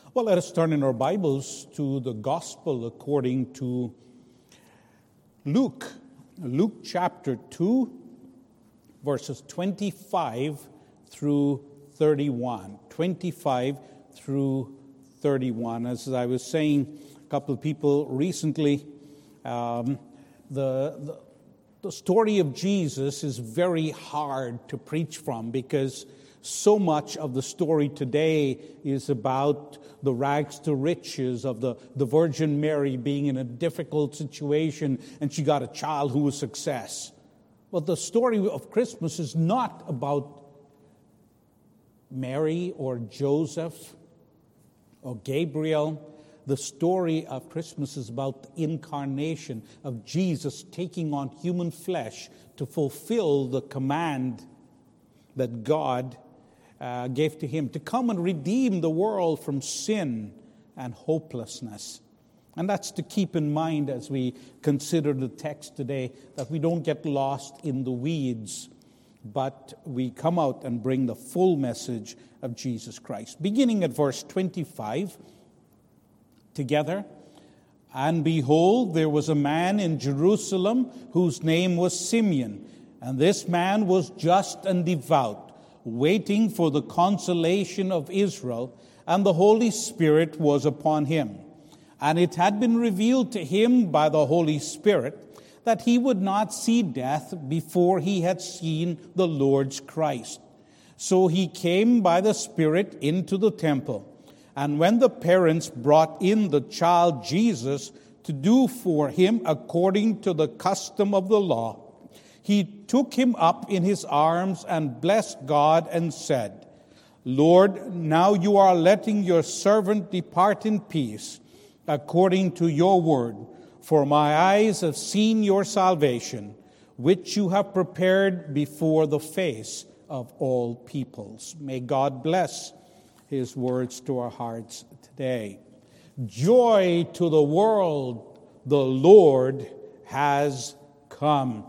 Well, let us turn in our Bibles to the Gospel according to Luke. Luke chapter 2, verses 25 through 31. 25 through 31. As I was saying, a couple of people recently, the story of Jesus is very hard to preach from because so much of the story today is about the rags to riches of the Virgin Mary being in a difficult situation and she got a child who was success. But the story of Christmas is not about Mary or Joseph or Gabriel. The story of Christmas is about the incarnation of Jesus taking on human flesh to fulfill the command that God gave to him to come and redeem the world from sin and hopelessness. And that's to keep in mind as we consider the text today, that we don't get lost in the weeds, but we come out and bring the full message of Jesus Christ. Beginning at verse 25, together. And behold, there was a man in Jerusalem whose name was Simeon, and this man was just and devout, waiting for the consolation of Israel, and the Holy Spirit was upon him. And it had been revealed to him by the Holy Spirit that he would not see death before he had seen the Lord's Christ. So he came by the Spirit into the temple. And when the parents brought in the child Jesus to do for him according to the custom of the law, he took him up in his arms and blessed God and said, Lord, now you are letting your servant depart in peace according to your word. For my eyes have seen your salvation, which you have prepared before the face of all peoples. May God bless his words to our hearts today. Joy to the world, the Lord has come.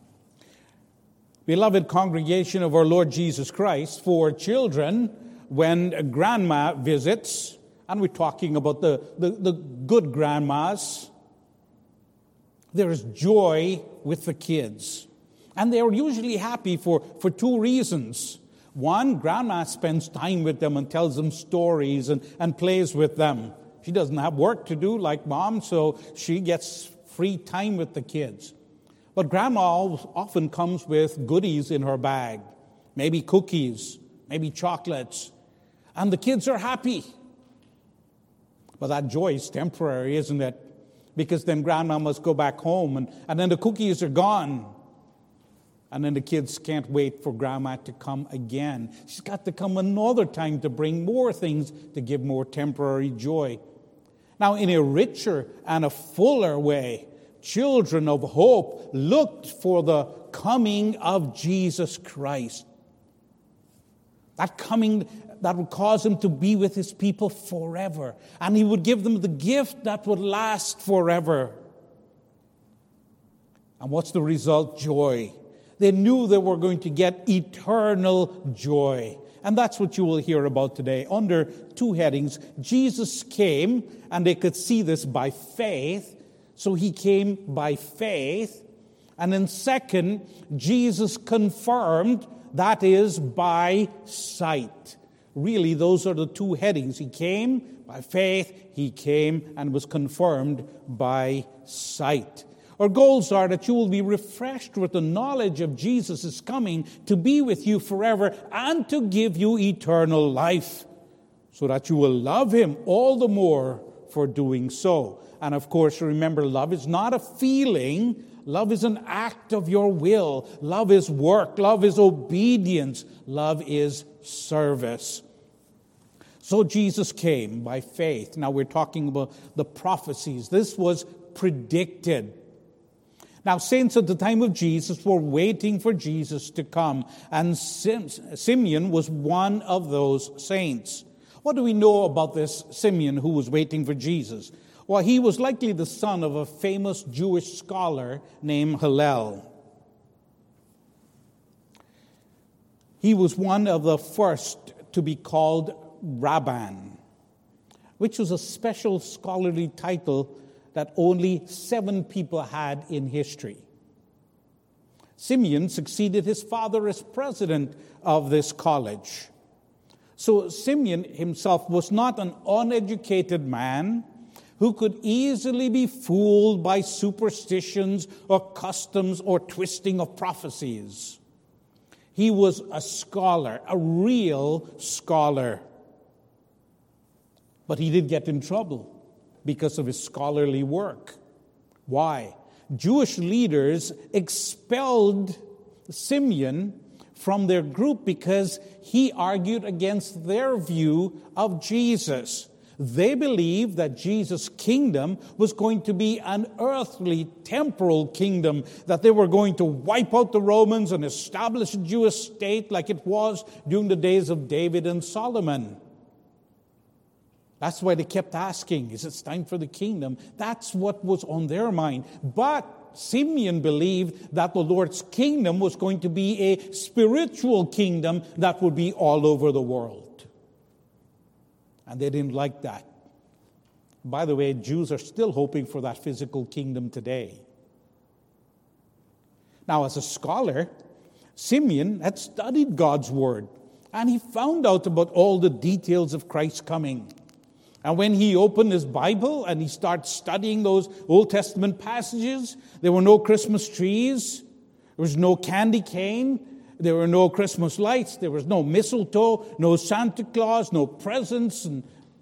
Beloved congregation of our Lord Jesus Christ, for children, when grandma visits, and we're talking about the good grandmas, there is joy with the kids. And they're usually happy for two reasons. One, grandma spends time with them and tells them stories and plays with them. She doesn't have work to do like mom, so she gets free time with the kids. But grandma often comes with goodies in her bag, maybe cookies, maybe chocolates, and the kids are happy. But that joy is temporary, isn't it? Because then grandma must go back home, and then the cookies are gone. And then the kids can't wait for grandma to come again. She's got to come another time to bring more things to give more temporary joy. Now, in a richer and a fuller way, children of hope looked for the coming of Jesus Christ. That coming that would cause him to be with his people forever. And he would give them the gift that would last forever. And what's the result? Joy. They knew they were going to get eternal joy. And that's what you will hear about today. Under two headings, Jesus came, and they could see this by faith. So he came by faith. And then second, Jesus confirmed, that is by sight. Really, those are the two headings. He came by faith, he came and was confirmed by sight. Our goals are that you will be refreshed with the knowledge of Jesus' coming to be with you forever and to give you eternal life, so that you will love him all the more for doing so. And of course, remember, love is not a feeling. Love is an act of your will. Love is work. Love is obedience. Love is service. So Jesus came by faith. Now we're talking about the prophecies. This was predicted. Now, saints at the time of Jesus were waiting for Jesus to come, and Simeon was one of those saints. What do we know about this Simeon who was waiting for Jesus? Well, he was likely the son of a famous Jewish scholar named Hillel. He was one of the first to be called Rabban. which was a special scholarly title that only 7 people had in history. Simeon succeeded his father as president of this college. So Simeon himself was not an uneducated man who could easily be fooled by superstitions or customs or twisting of prophecies. He was a scholar, a real scholar. But he did get in trouble because of his scholarly work. Why? Jewish leaders expelled Simeon from their group because he argued against their view of Jesus. They believed that Jesus' kingdom was going to be an earthly, temporal kingdom, that they were going to wipe out the Romans and establish a Jewish state like it was during the days of David and Solomon. That's why they kept asking, is it time for the kingdom? That's what was on their mind. But Simeon believed that the Lord's kingdom was going to be a spiritual kingdom that would be all over the world. And they didn't like that. By the way, Jews are still hoping for that physical kingdom today. Now, as a scholar, Simeon had studied God's word, and he found out about all the details of Christ's coming. And when he opened his Bible and he started studying those Old Testament passages, there were no Christmas trees, there was no candy cane, there were no Christmas lights, there was no mistletoe, no Santa Claus, no presents, and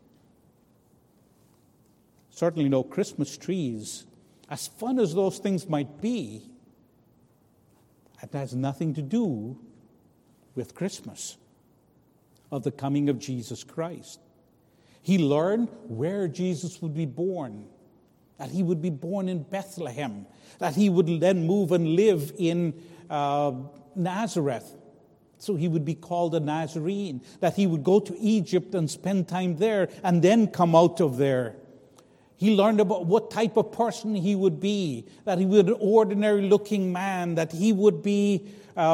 certainly no Christmas trees. As fun as those things might be, it has nothing to do with Christmas, of the coming of Jesus Christ. He learned where Jesus would be born, that he would be born in Bethlehem, that he would then move and live in Nazareth. So he would be called a Nazarene, that he would go to Egypt and spend time there and then come out of there. He learned about what type of person he would be, that he would be an ordinary looking man, that he would be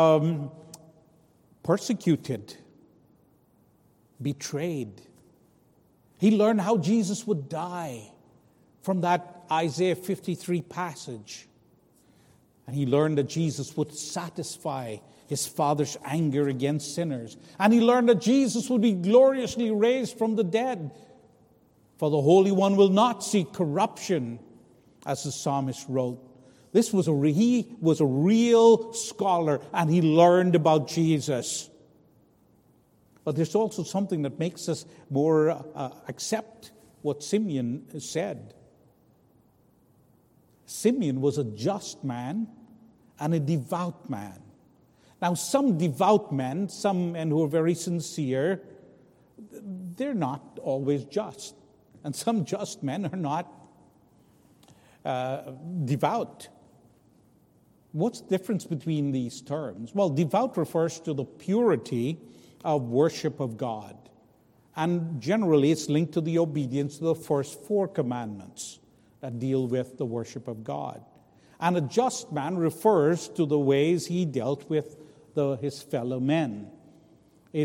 persecuted, betrayed. He learned how Jesus would die from that Isaiah 53 passage. And he learned that Jesus would satisfy his Father's anger against sinners. And he learned that Jesus would be gloriously raised from the dead. For the Holy One will not see corruption, as the psalmist wrote. He was a real scholar, and he learned about Jesus. But there's also something that makes us more accept what Simeon said. Simeon was a just man and a devout man. Now, some devout men, some men who are very sincere, they're not always just. And some just men are not devout. What's the difference between these terms? Well, devout refers to the purity of worship of God. And generally, it's linked to the obedience to the first 4 commandments that deal with the worship of God. And a just man refers to the ways he dealt with his fellow men. He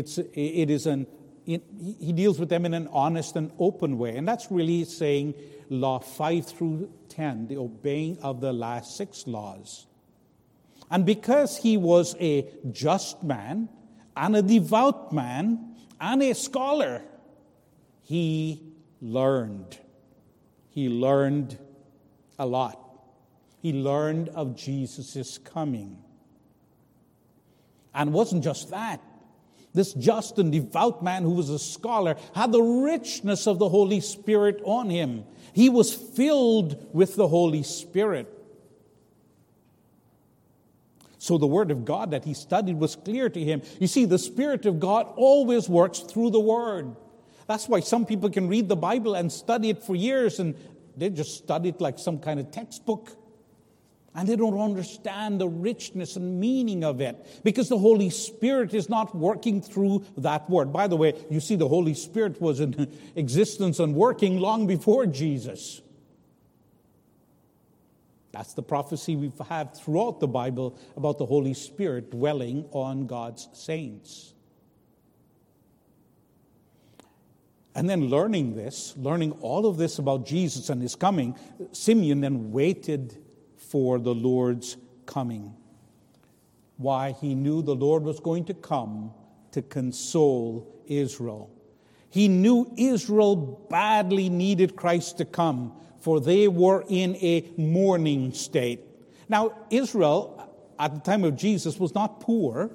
deals with them in an honest and open way. And that's really saying law 5 through 10, the obeying of the last 6 laws. And because he was a just man, and a devout man, and a scholar, he learned. He learned a lot. He learned of Jesus' coming. And it wasn't just that. This just and devout man who was a scholar had the richness of the Holy Spirit on him. He was filled with the Holy Spirit. So the Word of God that he studied was clear to him. You see, the Spirit of God always works through the Word. That's why some people can read the Bible and study it for years, and they just study it like some kind of textbook. And they don't understand the richness and meaning of it, because the Holy Spirit is not working through that Word. By the way, you see, the Holy Spirit was in existence and working long before Jesus. That's the prophecy we've had throughout the Bible about the Holy Spirit dwelling on God's saints. And then learning all of this about Jesus and his coming, Simeon then waited for the Lord's coming. Why? He knew the Lord was going to come to console Israel. He knew Israel badly needed Christ to come, for they were in a mourning state. Now, Israel, at the time of Jesus, was not poor.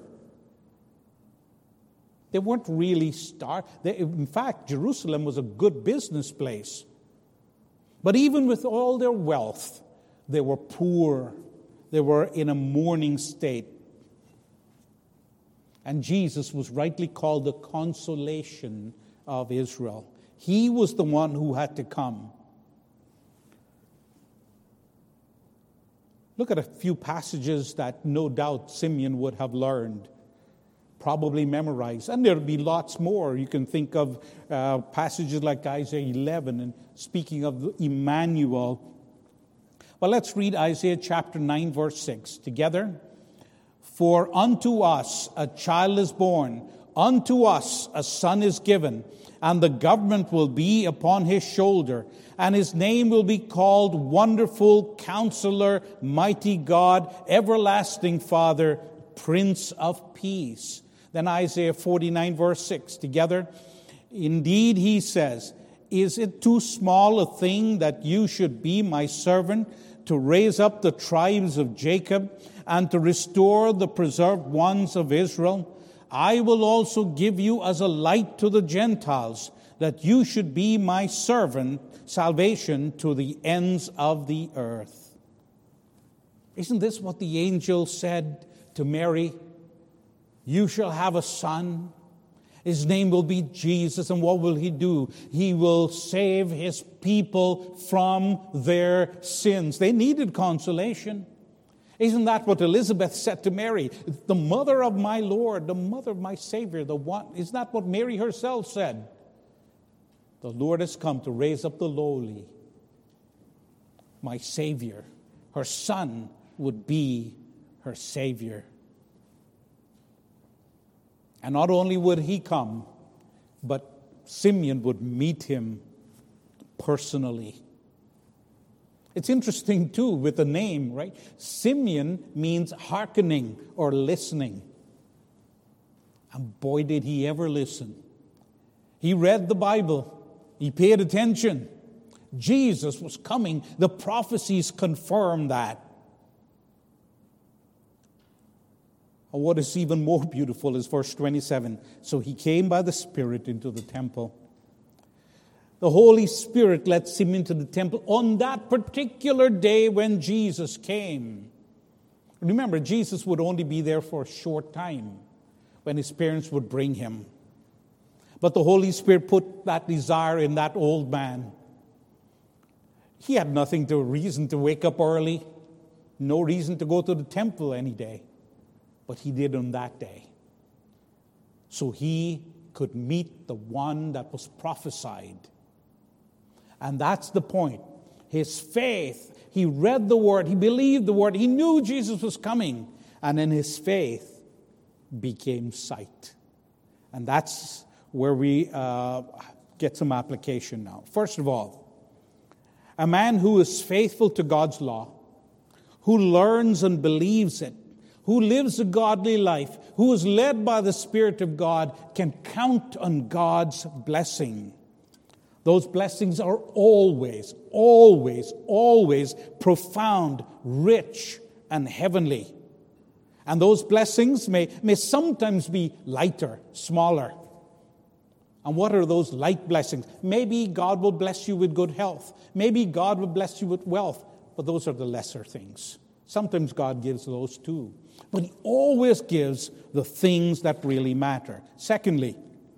They weren't really starved. In fact, Jerusalem was a good business place. But even with all their wealth, they were poor. They were in a mourning state. And Jesus was rightly called the consolation of Israel. He was the one who had to come. Look at a few passages that no doubt Simeon would have learned, probably memorized. And there'll be lots more. You can think of passages like Isaiah 11 and speaking of Emmanuel. Well, let's read Isaiah chapter 9, verse 6 together. For unto us a child is born, unto us a son is given, and the government will be upon his shoulder, and his name will be called Wonderful Counselor, Mighty God, Everlasting Father, Prince of Peace. Then Isaiah 49, verse 6, together. Indeed, he says, is it too small a thing that you should be my servant, to raise up the tribes of Jacob, and to restore the preserved ones of Israel? I will also give you as a light to the Gentiles, that you should be my servant, salvation to the ends of the earth. Isn't this what the angel said to Mary? You shall have a son. His name will be Jesus. And what will he do? He will save his people from their sins. They needed consolation. Isn't that what Elizabeth said to Mary? The mother of my Lord, the mother of my Savior, the one. Isn't that what Mary herself said? The Lord has come to raise up the lowly. My Savior, her son, would be her Savior. And not only would he come, but Simeon would meet him personally. It's interesting, too, with the name, right? Simeon means hearkening or listening. And boy, did he ever listen. He read the Bible. He paid attention. Jesus was coming. The prophecies confirm that. And what is even more beautiful is verse 27. So he came by the Spirit into the temple. The Holy Spirit lets him into the temple on that particular day when Jesus came. Remember, Jesus would only be there for a short time when his parents would bring him. But the Holy Spirit put that desire in that old man. He had reason to wake up early, no reason to go to the temple any day. But he did on that day. So he could meet the one that was prophesied. And that's the point. His faith, he read the word, he believed the word, he knew Jesus was coming. And then his faith became sight. And that's where we get some application now. First of all, a man who is faithful to God's law, who learns and believes it, who lives a godly life, who is led by the Spirit of God, can count on God's blessing. Those blessings are always, always, always profound, rich, and heavenly. And those blessings may sometimes be lighter, smaller. And what are those light blessings? Maybe God will bless you with good health. Maybe God will bless you with wealth. But those are the lesser things. Sometimes God gives those too. But he always gives the things that really matter. Secondly,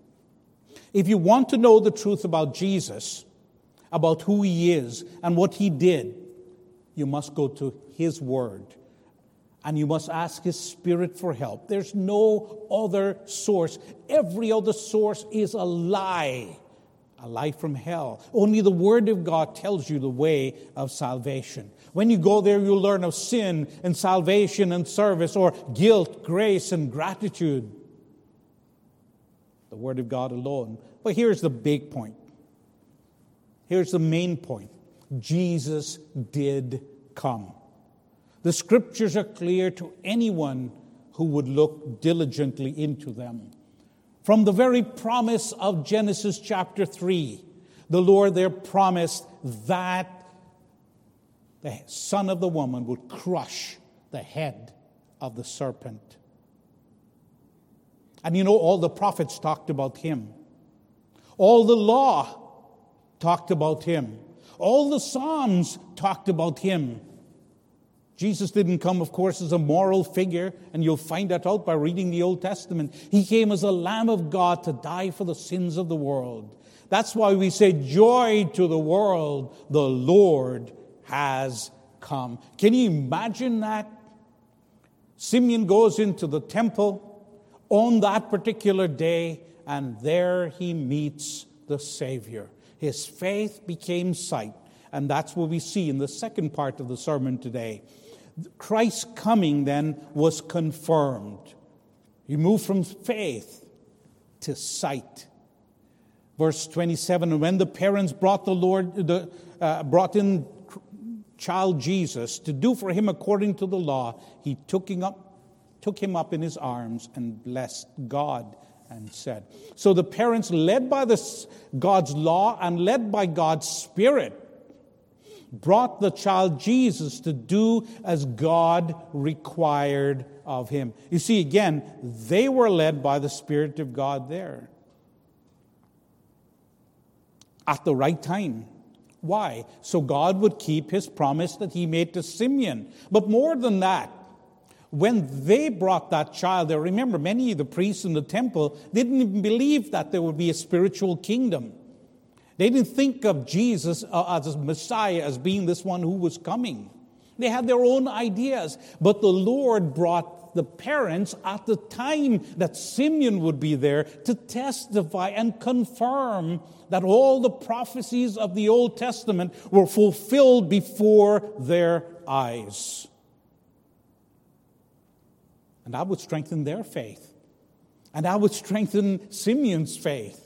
if you want to know the truth about Jesus, about who he is and what he did, you must go to his word. And you must ask his Spirit for help. There's no other source. Every other source is a lie from hell. Only the Word of God tells you the way of salvation. When you go there, you'll learn of sin and salvation and service, or guilt, grace, and gratitude. the Word of God alone. But here's the big point. Here's the main point. Jesus did come. The Scriptures are clear to anyone who would look diligently into them. From the very promise of Genesis chapter 3, the Lord there promised that the son of the woman would crush the head of the serpent. And all the prophets talked about him. All the law talked about him. All the Psalms talked about him. Jesus didn't come, of course, as a moral figure, and you'll find that out by reading the Old Testament. He came as a Lamb of God to die for the sins of the world. That's why we say, joy to the world, the Lord has come. Can you imagine that? Simeon goes into the temple on that particular day, and there he meets the Savior. His faith became sight, and that's what we see in the second part of the sermon today. Christ's coming then was confirmed. He moved from faith to sight. Verse 27, and when the parents brought brought in child Jesus to do for him according to the law, he took him up in his arms and blessed God and said. So the parents, led by God's law and led by God's Spirit, brought the child Jesus to do as God required of him. You see, again, they were led by the Spirit of God there. At the right time. Why? So God would keep his promise that he made to Simeon. But more than that, when they brought that child there, remember, many of the priests in the temple didn't even believe that there would be a spiritual kingdom. They didn't think of Jesus as a Messiah, as being this one who was coming. They had their own ideas. But the Lord brought the parents at the time that Simeon would be there to testify and confirm that all the prophecies of the Old Testament were fulfilled before their eyes. And that would strengthen their faith. And that would strengthen Simeon's faith.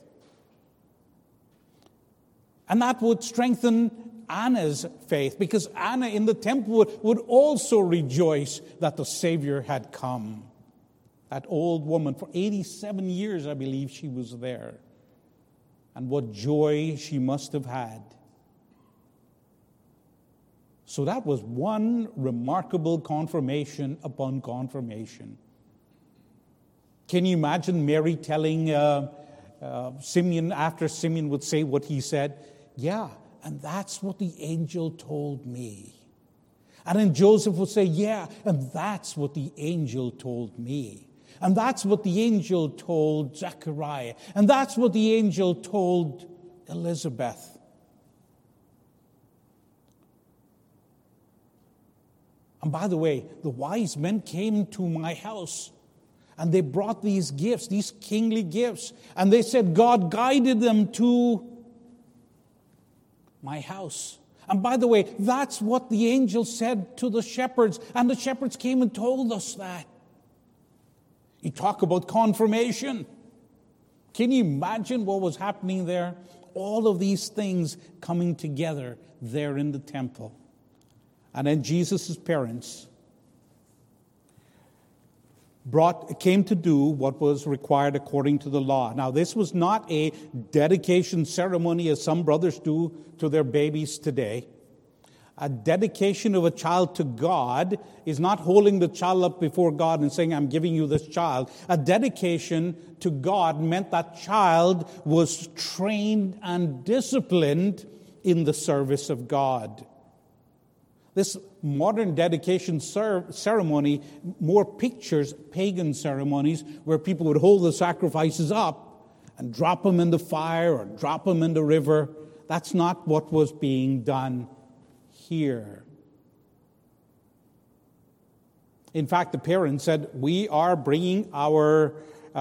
And that would strengthen Anna's faith, because Anna in the temple would also rejoice that the Savior had come. That old woman, for 87 years, I believe she was there. And what joy she must have had. So that was one remarkable confirmation upon confirmation. Can you imagine Mary telling Simeon, after Simeon would say what he said? Yeah, and that's what the angel told me. And then Joseph would say, yeah, and that's what the angel told me. And that's what the angel told Zechariah. And that's what the angel told Elizabeth. And by the way, the wise men came to my house. And they brought these gifts, these kingly gifts. And they said, God guided them to my house. And by the way, that's what the angel said to the shepherds. And the shepherds came and told us that. You talk about confirmation. Can you imagine what was happening there? All of these things coming together there in the temple. And then Jesus' parents came to do what was required according to the law. Now, this was not a dedication ceremony as some brothers do to their babies today. A dedication of a child to God is not holding the child up before God and saying, I'm giving you this child. A dedication to God meant that child was trained and disciplined in the service of God. This modern dedication ceremony more pictures pagan ceremonies where people would hold the sacrifices up and drop them in the fire or drop them in the river. That's not what was being done here. In fact, the parents said, we are bringing our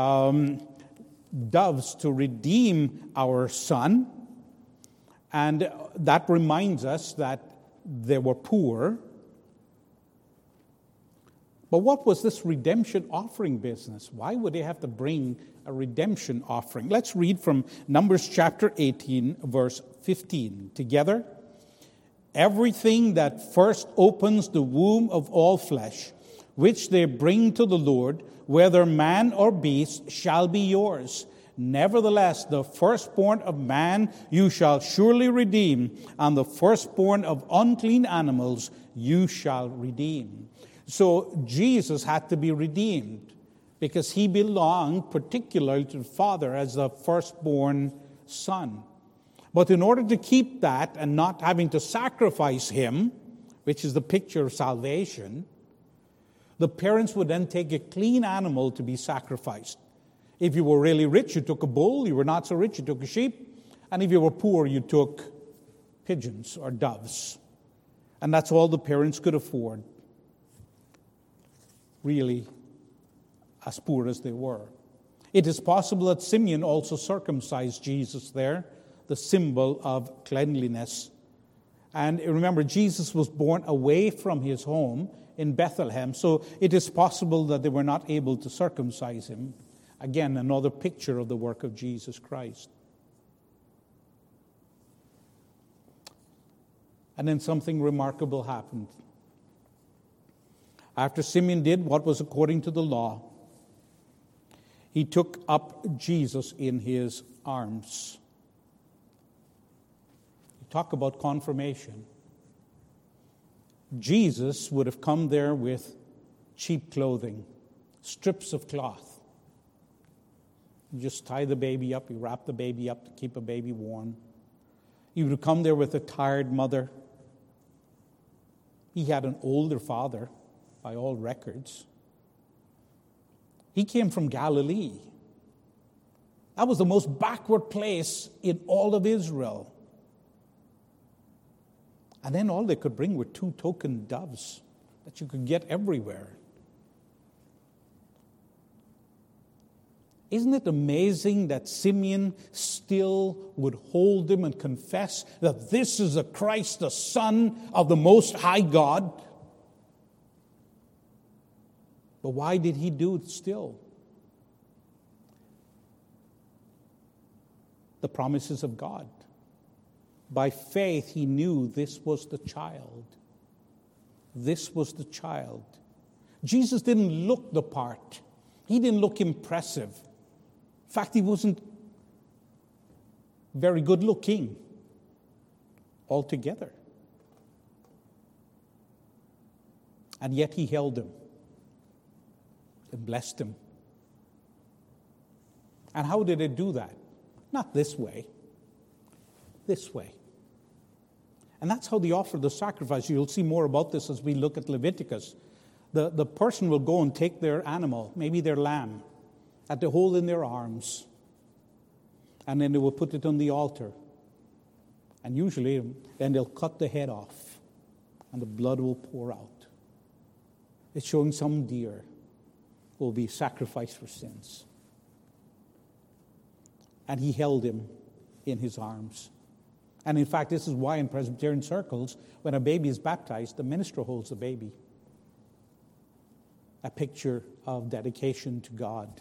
doves to redeem our son. And that reminds us that they were poor. But what was this redemption offering business? Why would they have to bring a redemption offering? Let's read from Numbers chapter 18, verse 15. Together, everything that first opens the womb of all flesh, which they bring to the Lord, whether man or beast, shall be yours. Nevertheless, the firstborn of man you shall surely redeem, and the firstborn of unclean animals you shall redeem. So Jesus had to be redeemed because he belonged particularly to the Father as the firstborn son. But in order to keep that and not having to sacrifice him, which is the picture of salvation, the parents would then take a clean animal to be sacrificed. If you were really rich, you took a bull. You were not so rich, you took a sheep. And if you were poor, you took pigeons or doves. And that's all the parents could afford, really, as poor as they were. It is possible that Simeon also circumcised Jesus there, the symbol of cleanliness. And remember, Jesus was born away from his home in Bethlehem, so it is possible that they were not able to circumcise him. Again, another picture of the work of Jesus Christ. And then something remarkable happened. After Simeon did what was according to the law, he took up Jesus in his arms. You talk about confirmation. Jesus would have come there with cheap clothing, strips of cloth. You just tie the baby up, you wrap the baby up to keep a baby warm. He would have come there with a tired mother. He had an older father, by all records. He came from Galilee. That was the most backward place in all of Israel. And then all they could bring were 2 token doves that you could get everywhere. Isn't it amazing that Simeon still would hold him and confess that this is the Christ, the Son of the Most High God? But why did he do it still? The promises of God. By faith, he knew this was the child. This was the child. Jesus didn't look the part. He didn't look impressive. In fact, he wasn't very good looking altogether. And yet he held him and blessed him. And how did it do that? Not this way. This way. And that's how they offer the sacrifice. You'll see more about this as we look at Leviticus. The person will go and take their animal, maybe their lamb, that they hold in their arms, and then they will put it on the altar. And usually, then they'll cut the head off, and the blood will pour out. It's showing some deer will be sacrificed for sins. And he held him in his arms. And in fact, this is why in Presbyterian circles, when a baby is baptized, the minister holds the baby. A picture of dedication to God.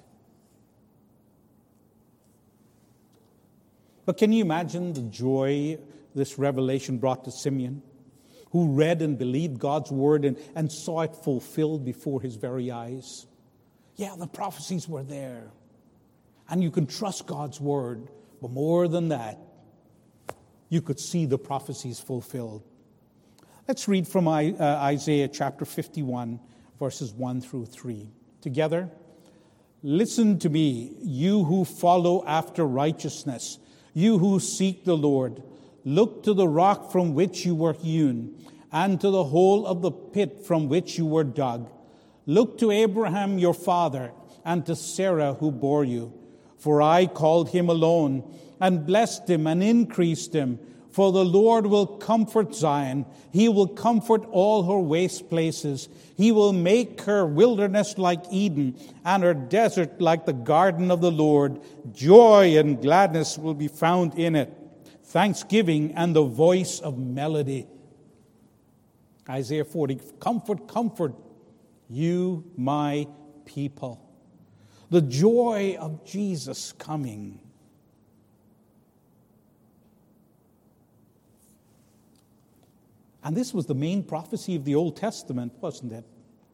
But can you imagine the joy this revelation brought to Simeon, who read and believed God's word and saw it fulfilled before his very eyes? Yeah, the prophecies were there. And you can trust God's word. But more than that, you could see the prophecies fulfilled. Let's read from Isaiah chapter 51, verses 1 through 3. Together, listen to me, you who follow after righteousness, you who seek the Lord. Look to the rock from which you were hewn, and to the hole of the pit from which you were dug. Look to Abraham your father, and to Sarah who bore you. For I called him alone, and blessed him, and increased him. For the Lord will comfort Zion. He will comfort all her waste places. He will make her wilderness like Eden, and her desert like the garden of the Lord. Joy and gladness will be found in it, thanksgiving and the voice of melody. Isaiah 40, comfort, comfort You, my people. The joy of Jesus coming. And this was the main prophecy of the Old Testament, wasn't it?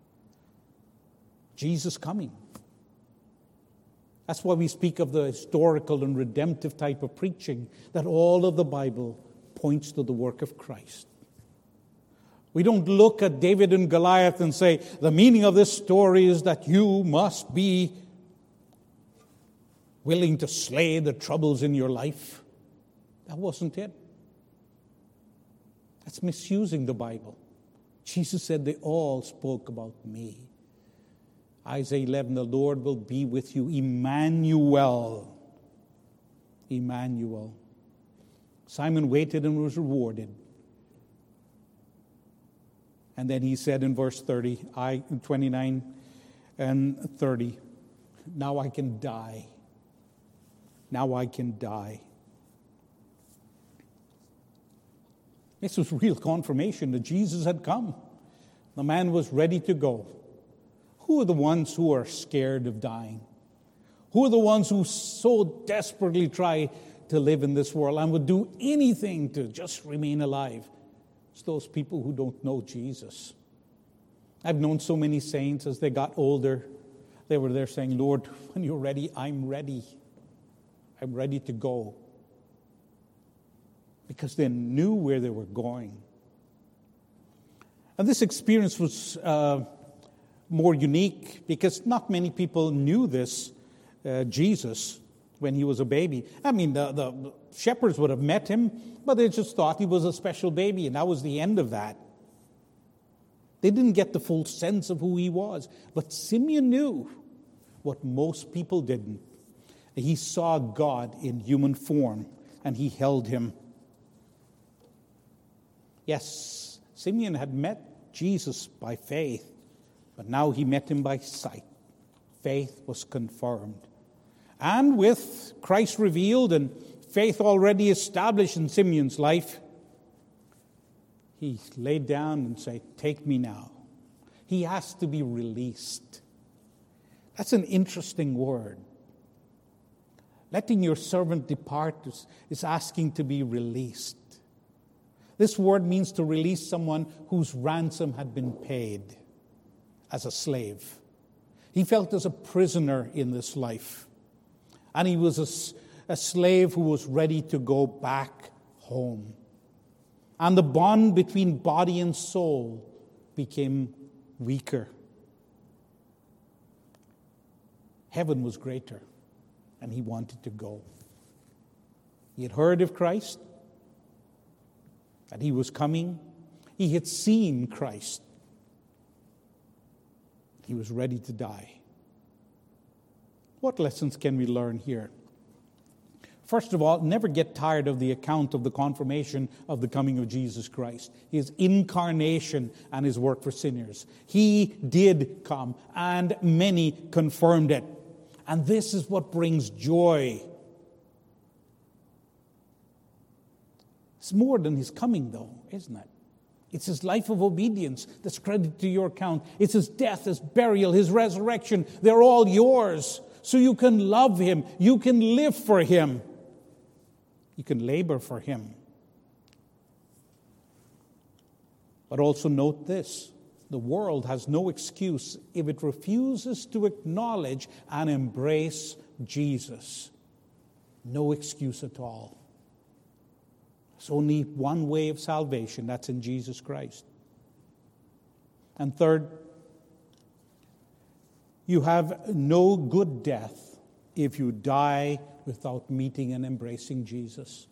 Jesus coming. That's why we speak of the historical and redemptive type of preaching, that all of the Bible points to the work of Christ. We don't look at David and Goliath and say, the meaning of this story is that you must be willing to slay the troubles in your life. That wasn't it. That's misusing the Bible. Jesus said they all spoke about me. Isaiah 11, the Lord will be with you. Emmanuel. Emmanuel. Simon waited and was rewarded. And then he said in verse 29 and 30, now I can die. Now I can die. This was real confirmation that Jesus had come. The man was ready to go. Who are the ones who are scared of dying? Who are the ones who so desperately try to live in this world and would do anything to just remain alive? It's those people who don't know Jesus. I've known so many saints as they got older. They were there saying, Lord, when you're ready, I'm ready. I'm ready to go. Because they knew where they were going. And this experience was more unique because not many people knew this Jesus when he was a baby. I mean, the shepherds would have met him, but they just thought he was a special baby, and that was the end of that. They didn't get the full sense of who he was. But Simeon knew what most people didn't. He saw God in human form, and he held him. Yes, Simeon had met Jesus by faith, but now he met him by sight. Faith was confirmed. And with Christ revealed and faith already established in Simeon's life, he laid down and said, take me now. He has to be released. That's an interesting word. Letting your servant depart is asking to be released. This word means to release someone whose ransom had been paid as a slave. He felt as a prisoner in this life. And he was a slave who was ready to go back home. And the bond between body and soul became weaker. Heaven was greater, and he wanted to go. He had heard of Christ, that he was coming. He had seen Christ. He was ready to die. What lessons can we learn here? First of all, never get tired of the account of the confirmation of the coming of Jesus Christ, his incarnation and his work for sinners. He did come, and many confirmed it. And this is what brings joy. It's more than his coming, though, isn't it? It's his life of obedience that's credited to your account. It's his death, his burial, his resurrection. They're all yours. So you can love him. You can live for him. You can labor for him. But also note this. The world has no excuse if it refuses to acknowledge and embrace Jesus. No excuse at all. There's only one way of salvation. That's in Jesus Christ. And third, you have no good death if you die without meeting and embracing Jesus.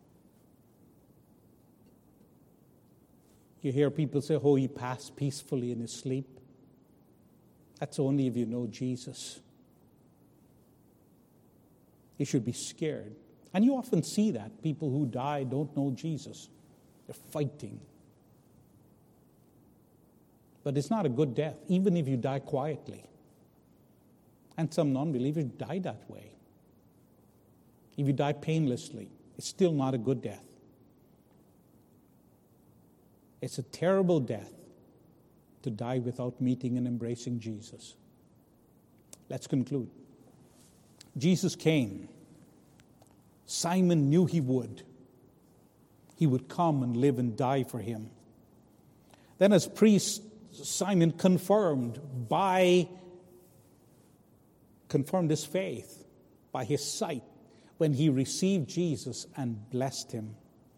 You hear people say, oh, he passed peacefully in his sleep. That's only if you know Jesus. You should be scared. And you often see that. People who die don't know Jesus. They're fighting. But it's not a good death, even if you die quietly. And some non-believers die that way. If you die painlessly, it's still not a good death. It's a terrible death. to die without meeting and embracing Jesus. Let's conclude. Jesus came. Simon knew he would. He would come and live and die for him. Then as priest, Simon confirmed his faith by his sight when he received Jesus and blessed him.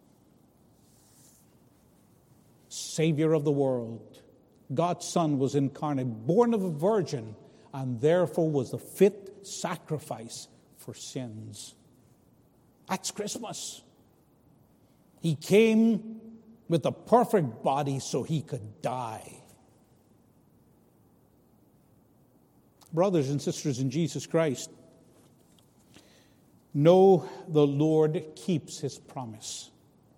Savior of the world, God's Son was incarnate, born of a virgin, and therefore was the fit sacrifice for sins. That's Christmas. He came with a perfect body so he could die. Brothers and sisters in Jesus Christ, know the Lord keeps his promise.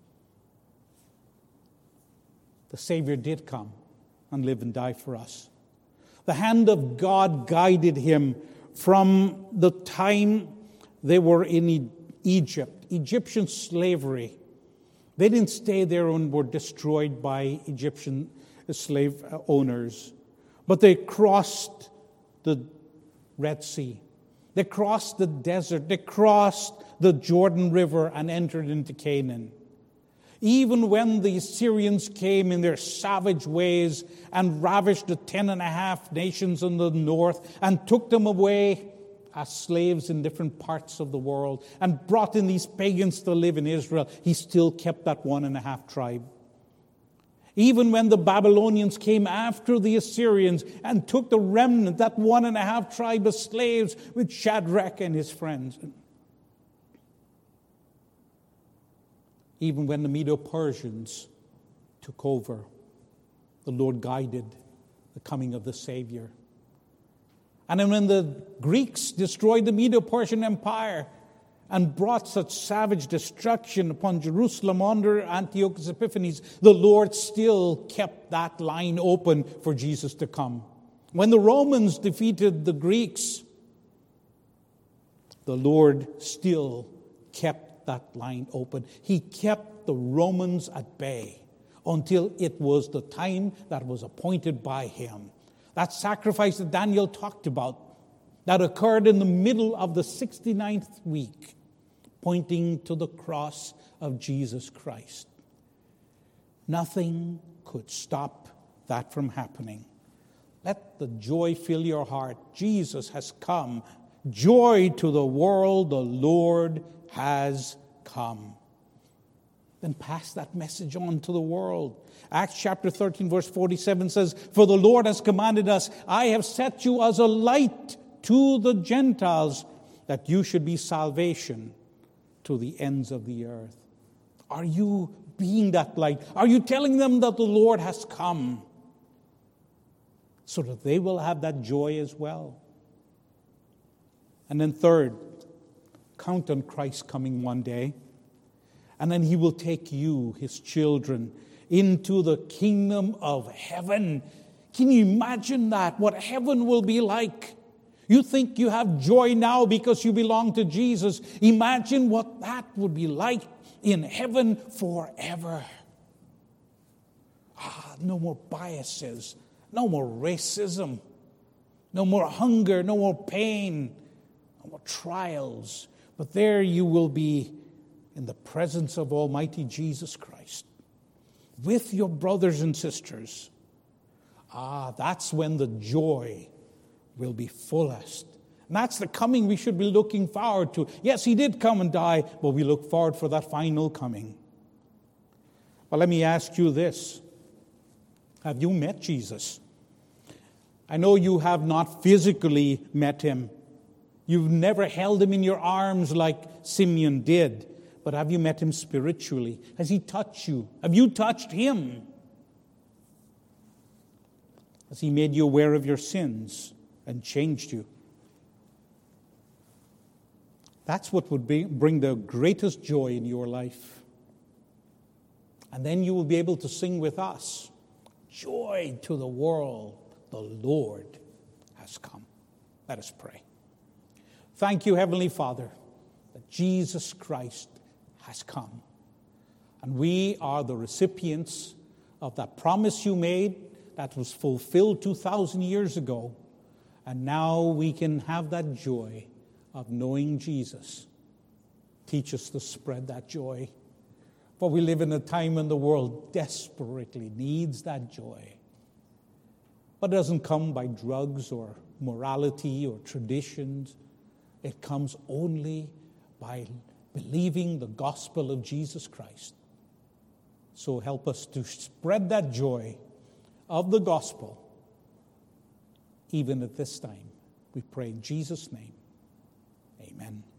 The Savior did come and live and die for us. The hand of God guided him from the time they were in Egypt, Egyptian slavery. They didn't stay there and were destroyed by Egyptian slave owners, but they crossed the Red Sea. They crossed the desert. They crossed the Jordan River and entered into Canaan. Even when the Assyrians came in their savage ways and ravished the 10.5 nations in the north and took them away as slaves in different parts of the world and brought in these pagans to live in Israel, he still kept that 1.5 tribe. Even when the Babylonians came after the Assyrians and took the remnant, that 1.5 tribe of slaves with Shadrach and his friends. Even when the Medo-Persians took over, the Lord guided the coming of the Savior. And then when the Greeks destroyed the Medo-Persian Empire and brought such savage destruction upon Jerusalem under Antiochus Epiphanes, the Lord still kept that line open for Jesus to come. When the Romans defeated the Greeks, the Lord still kept that line open. He kept the Romans at bay until it was the time that was appointed by him. That sacrifice that Daniel talked about, that occurred in the middle of the 69th week, pointing to the cross of Jesus Christ. Nothing could stop that from happening. Let the joy fill your heart. Jesus has come. Joy to the world, the Lord has come. Then pass that message on to the world. Acts chapter 13 verse 47 says, "For the Lord has commanded us, I have set you as a light to the Gentiles, that you should be salvation to the ends of the earth." Are you being that light? Are you telling them that the Lord has come so that they will have that joy as well? And then third, count on Christ coming one day. And then he will take you, his children, into the kingdom of heaven. Can you imagine that? What heaven will be like? You think you have joy now because you belong to Jesus. Imagine what that would be like in heaven forever. No more biases, no more racism, no more hunger, no more pain, no more trials. But there you will be in the presence of Almighty Jesus Christ with your brothers and sisters. That's when the joy will be fullest. And that's the coming we should be looking forward to. Yes, he did come and die, but we look forward for that final coming. Well, let me ask you this. Have you met Jesus? I know you have not physically met him. You've never held him in your arms like Simeon did. But have you met him spiritually? Has he touched you? Have you touched him? Has he made you aware of your sins and changed you? That's what would bring the greatest joy in your life. And then you will be able to sing with us, "Joy to the world, the Lord has come." Let us pray. Thank you, Heavenly Father, that Jesus Christ has come. And we are the recipients of that promise you made, that was fulfilled 2,000 years ago. And now we can have that joy of knowing Jesus. Teach us to spread that joy. For we live in a time when the world desperately needs that joy. But it doesn't come by drugs or morality or traditions. It comes only by believing the gospel of Jesus Christ. So help us to spread that joy of the gospel even at this time. We pray in Jesus' name. Amen.